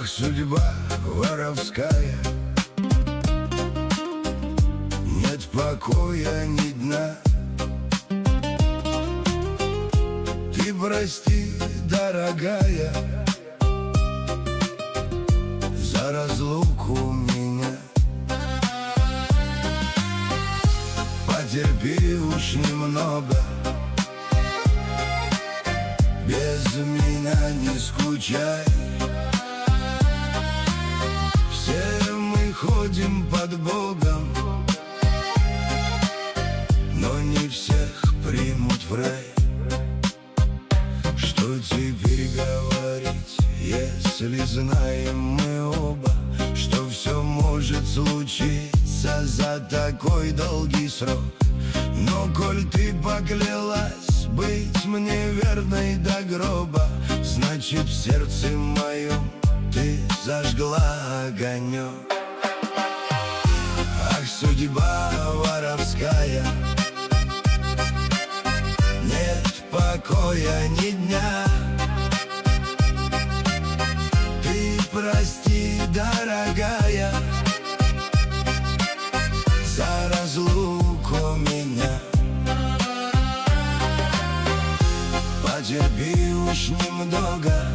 судьба воровская, нет покоя ни дна. Ты прости, дорогая, за разлуку меня. Потерпи уж немного, без меня не скучай. Все мы ходим под Богом, но не всех примут в рай. Что теперь говорить, если знаем мы оба, что все может случиться за такой долгий срок? Но коль ты поклялась быть мне верной до гроба, значит в сердце моем ты зажгла огонек. Ах, судьба воровская, нет покоя ни дня. Ты прости, дорогая, за разлуку меня. Потерпи уж немного,